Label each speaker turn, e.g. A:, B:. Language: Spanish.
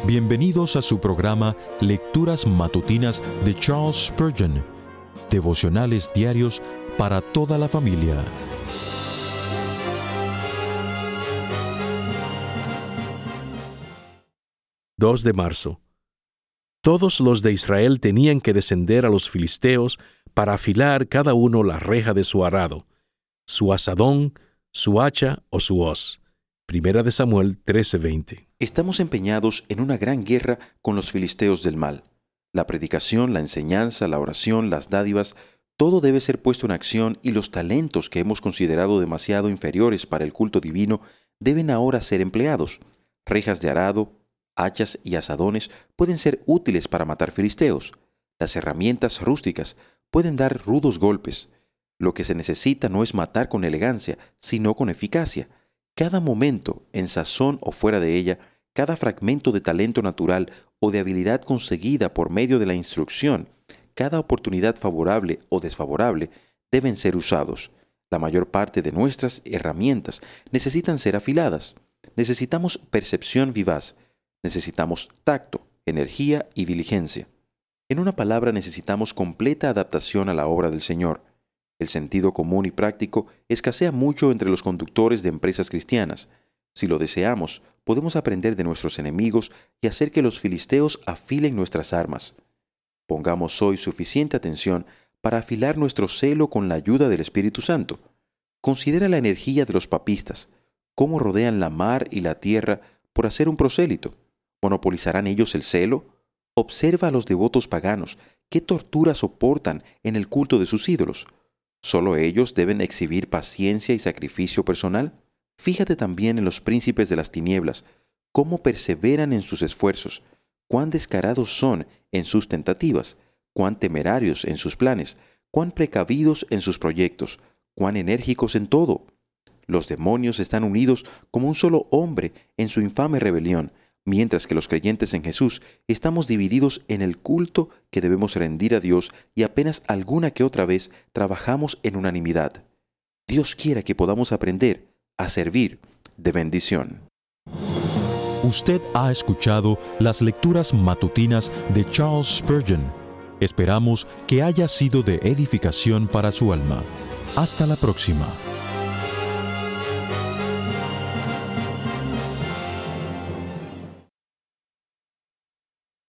A: Bienvenidos a su programa Lecturas Matutinas de Charles Spurgeon, devocionales diarios para toda la familia.
B: «2 de marzo. Todos los de Israel tenían que descender a los filisteos para afilar cada uno la reja de su arado, su azadón, su hacha o su hoz». Primera de Samuel 13:20.
C: Estamos empeñados en una gran guerra con los filisteos del mal. La predicación, la enseñanza, la oración, las dádivas, todo debe ser puesto en acción y los talentos que hemos considerado demasiado inferiores para el culto divino deben ahora ser empleados. Rejas de arado, hachas y azadones pueden ser útiles para matar filisteos. Las herramientas rústicas pueden dar rudos golpes. Lo que se necesita no es matar con elegancia, sino con eficacia. Cada momento, en sazón o fuera de ella, cada fragmento de talento natural o de habilidad conseguida por medio de la instrucción, cada oportunidad favorable o desfavorable, deben ser usados. La mayor parte de nuestras herramientas necesitan ser afiladas. Necesitamos percepción vivaz. Necesitamos tacto, energía y diligencia. En una palabra, necesitamos completa adaptación a la obra del Señor. El sentido común y práctico escasea mucho entre los conductores de empresas cristianas. Si lo deseamos, podemos aprender de nuestros enemigos y hacer que los filisteos afilen nuestras armas. Pongamos hoy suficiente atención para afilar nuestro celo con la ayuda del Espíritu Santo. Considera la energía de los papistas, cómo rodean la mar y la tierra por hacer un prosélito. ¿Monopolizarán ellos el celo? Observa a los devotos paganos, qué tortura soportan en el culto de sus ídolos. ¿Solo ellos deben exhibir paciencia y sacrificio personal? Fíjate también en los príncipes de las tinieblas, cómo perseveran en sus esfuerzos, cuán descarados son en sus tentativas, cuán temerarios en sus planes, cuán precavidos en sus proyectos, cuán enérgicos en todo. Los demonios están unidos como un solo hombre en su infame rebelión, mientras que los creyentes en Jesús estamos divididos en el culto que debemos rendir a Dios y apenas alguna que otra vez trabajamos en unanimidad. Dios quiera que podamos aprender a servir de bendición.
A: Usted ha escuchado las lecturas matutinas de Charles Spurgeon. Esperamos que haya sido de edificación para su alma. Hasta la próxima.